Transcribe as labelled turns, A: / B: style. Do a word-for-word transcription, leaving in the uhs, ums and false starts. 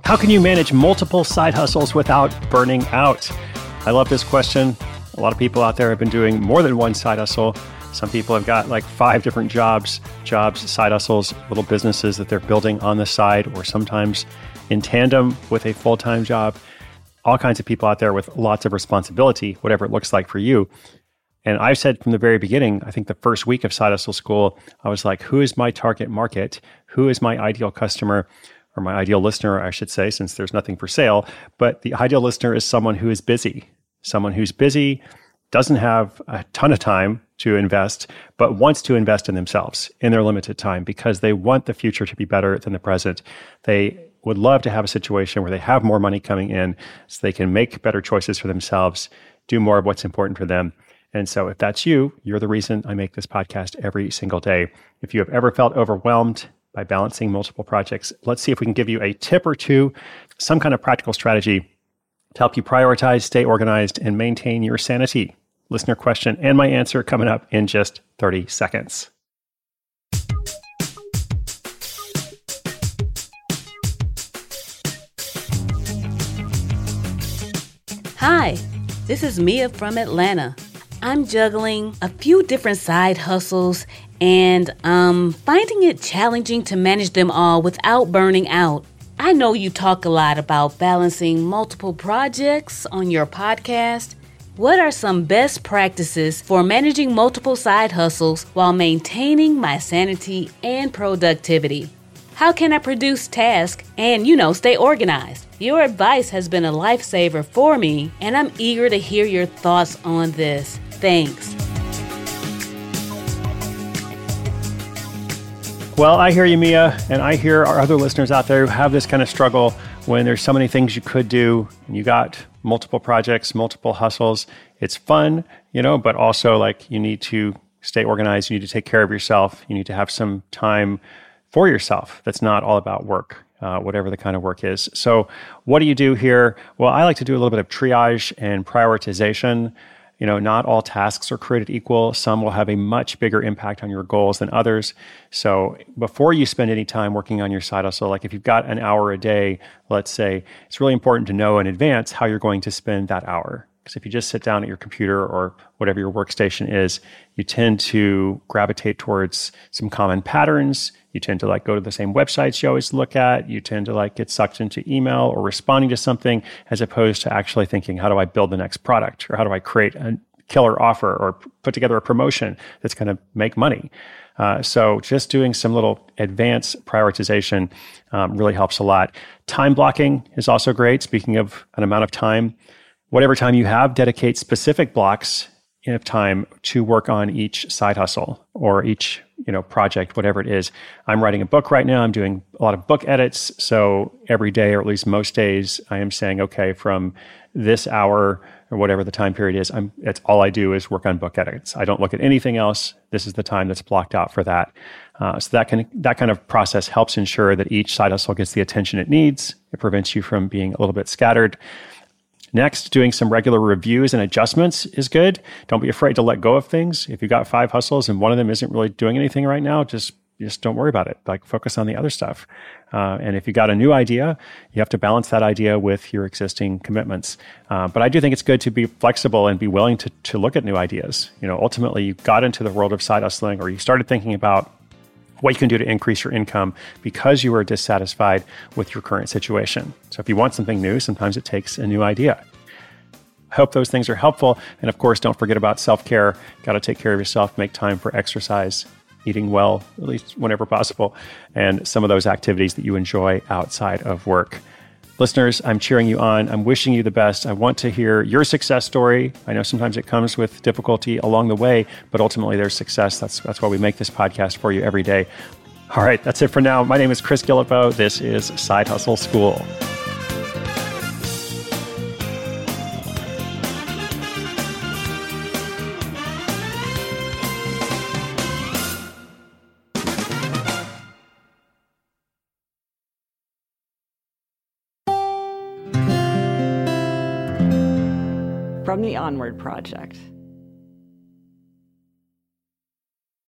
A: How can you manage multiple side hustles without burning out? I love this question. A lot of people out there have been doing more than one side hustle. Some people have got like five different jobs, jobs, side hustles, little businesses that they're building on the side, or sometimes in tandem with a full-time job. All kinds of people out there with lots of responsibility, whatever it looks like for you. And I've said from the very beginning, I think the first week of Side Hustle School, I was like, who is my target market? Who is my ideal customer, or my ideal listener, I should say, since there's nothing for sale. But the ideal listener is someone who is busy, someone who's busy, doesn't have a ton of time to invest, but wants to invest in themselves in their limited time because they want the future to be better than the present. They would love to have a situation where they have more money coming in so they can make better choices for themselves, do more of what's important for them. And so if that's you, you're the reason I make this podcast every single day. If you have ever felt overwhelmed by balancing multiple projects, let's see if we can give you a tip or two, some kind of practical strategy to help you prioritize, stay organized, and maintain your sanity. Listener question and my answer coming up in just thirty seconds.
B: Hi, this is Mia from Atlanta. I'm juggling a few different side hustles and um, finding it challenging to manage them all without burning out. I know you talk a lot about balancing multiple projects on your podcast. What are some best practices for managing multiple side hustles while maintaining my sanity and productivity? How can I produce tasks and, you know, stay organized? Your advice has been a lifesaver for me, and I'm eager to hear your thoughts on this. Thanks.
A: Well, I hear you, Mia, and I hear our other listeners out there who have this kind of struggle when there's so many things you could do, and you got multiple projects, multiple hustles. It's fun, you know, but also like you need to stay organized. You need to take care of yourself. You need to have some time for yourself that's not all about work, uh, whatever the kind of work is. So what do you do here? Well, I like to do a little bit of triage and prioritization. You know, not all tasks are created equal. Some will have a much bigger impact on your goals than others. So before you spend any time working on your side hustle, like if you've got an hour a day, let's say, it's really important to know in advance how you're going to spend that hour. Because if you just sit down at your computer or whatever your workstation is, you tend to gravitate towards some common patterns. You tend to like go to the same websites you always look at. You tend to like get sucked into email or responding to something as opposed to actually thinking, how do I build the next product? Or how do I create a killer offer or put together a promotion that's going to make money? Uh, so just doing some little advanced prioritization um, really helps a lot. Time blocking is also great. Speaking of an amount of time, whatever time you have, dedicate specific blocks of time to work on each side hustle or each, you know, project, whatever it is. I'm writing a book right now. I'm doing a lot of book edits. So every day, or at least most days, I am saying, okay, from this hour or whatever the time period is, I'm, it's all I do is work on book edits. I don't look at anything else. This is the time that's blocked out for that. Uh, so that can that kind of process helps ensure that each side hustle gets the attention it needs. It prevents you from being a little bit scattered. Next, doing some regular reviews and adjustments is good. Don't be afraid to let go of things. If you've got five hustles and one of them isn't really doing anything right now, just just don't worry about it. Like focus on the other stuff. Uh, and if you got a new idea, you have to balance that idea with your existing commitments. Uh, but I do think it's good to be flexible and be willing to to look at new ideas. You know, ultimately, you got into the world of side hustling, or you started thinking about what you can do to increase your income because you were dissatisfied with your current situation. So if you want something new, sometimes it takes a new idea. I hope those things are helpful. And of course, don't forget about self-care. Got to take care of yourself, make time for exercise, eating well, at least whenever possible, and some of those activities that you enjoy outside of work. Listeners, I'm cheering you on. I'm wishing you the best. I want to hear your success story. I know sometimes it comes with difficulty along the way, but ultimately there's success. That's that's why we make this podcast for you every day. All right, that's it for now. My name is Chris Guillebeau. This is Side Hustle School.
C: From the Onward Project.